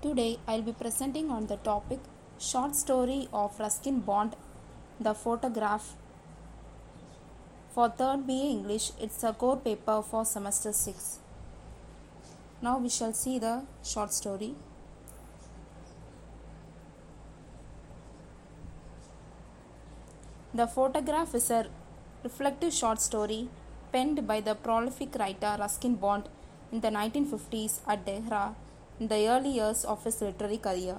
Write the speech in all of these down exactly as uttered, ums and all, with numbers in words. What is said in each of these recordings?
Today I'll be presenting on the topic Short Story of Ruskin Bond, The Photograph. For third B A English, it's a core paper for semester six. Now we shall see the short story. The Photograph is a reflective short story penned by the prolific writer Ruskin Bond in the nineteen fifties at Dehra in the early years of his literary career.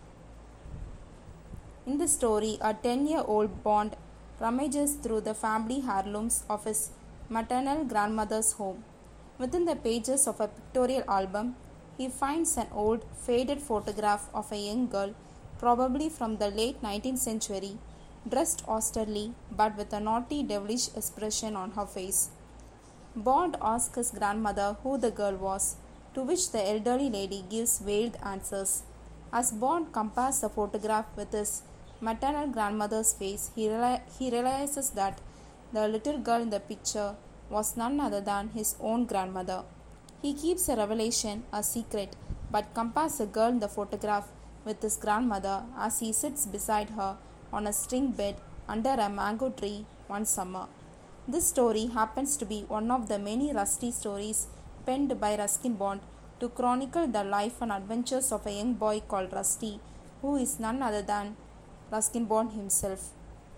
In the story, a ten-year-old Bond rummages through the family heirlooms of his maternal grandmother's home. Within the pages of a pictorial album, he finds an old, faded photograph of a young girl, probably from the late nineteenth century, dressed austerely but with a naughty, devilish expression on her face. Bond asks his grandmother who the girl was, to which the elderly lady gives veiled answers. As Bond compares the photograph with his maternal grandmother's face, he, reali- he realizes that the little girl in the picture was none other than his own grandmother. He keeps the revelation a secret, but compares the girl in the photograph with his grandmother as he sits beside her on a string bed under a mango tree one summer. This story happens to be one of the many Rusty stories penned by Ruskin Bond to chronicle the life and adventures of a young boy called Rusty, who is none other than Ruskin Bond himself.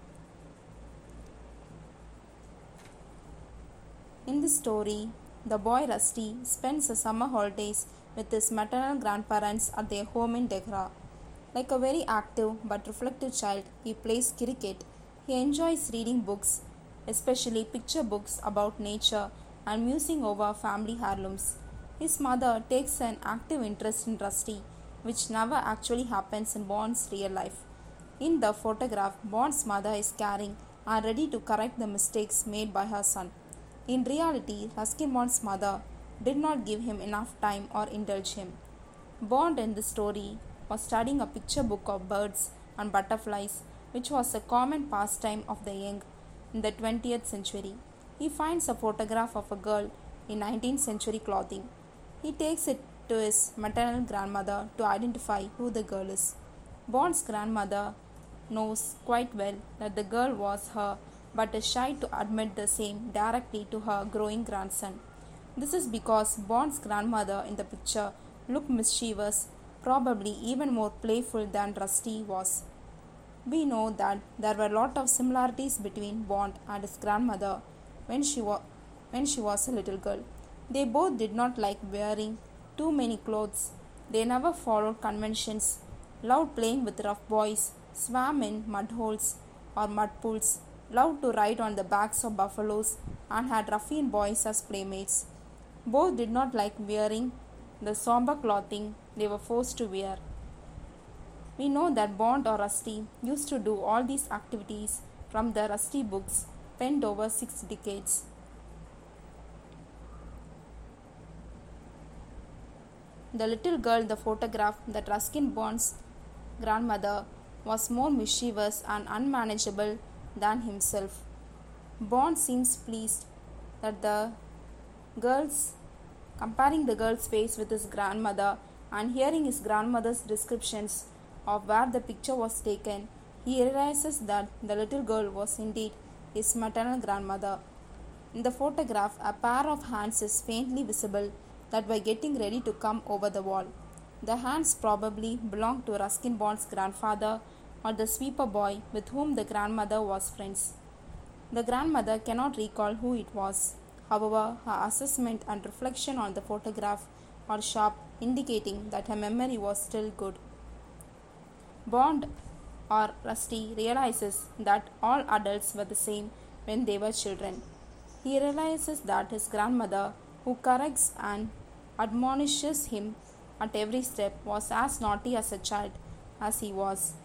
In this story, the boy Rusty spends the summer holidays with his maternal grandparents at their home in Dehra. Like a very active but reflective child, he plays cricket. He enjoys reading books, especially picture books about nature and musing over family heirlooms. His mother takes an active interest in Rusty, which never actually happens in Bond's real life. In the photograph, Bond's mother is caring and ready to correct the mistakes made by her son. In reality, Ruskin Bond's mother did not give him enough time or indulge him. Bond in the story was studying a picture book of birds and butterflies, which was a common pastime of the young in the twentieth century. He finds a photograph of a girl in nineteenth century clothing. He takes it to his maternal grandmother to identify who the girl is. Bond's grandmother knows quite well that the girl was her, but is shy to admit the same directly to her growing grandson. This is because Bond's grandmother in the picture looked mischievous, probably even more playful than Rusty was. We know that there were a lot of similarities between Bond and his grandmother when she, wa- when she was a little girl. They both did not like wearing too many clothes. They never followed conventions, loved playing with rough boys, swam in mud holes or mud pools, loved to ride on the backs of buffaloes, and had ruffian boys as playmates. Both did not like wearing the somber clothing they were forced to wear. We know that Bond or Rusty used to do all these activities from the Rusty books penned over six decades. The little girl in the photograph that Ruskin Bond's grandmother was more mischievous and unmanageable than himself. Bond seems pleased that the girl's comparing the girl's face with his grandmother and hearing his grandmother's descriptions of where the picture was taken, he realizes that the little girl was indeed his maternal grandmother. In the photograph, a pair of hands is faintly visible that were getting ready to come over the wall. The hands probably belonged to Ruskin Bond's grandfather or the sweeper boy with whom the grandmother was friends. The grandmother cannot recall who it was. However, her assessment and reflection on the photograph are sharp, indicating that her memory was still good. Bond or Rusty realizes that all adults were the same when they were children. He realizes that his grandmother, who corrects and admonishes him at every step, was as naughty as a child as he was.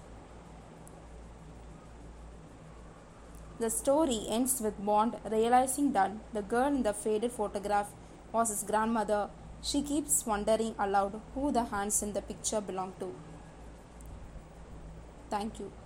The story ends with Bond realizing that the girl in the faded photograph was his grandmother. She keeps wondering aloud who the hands in the picture belong to. Thank you.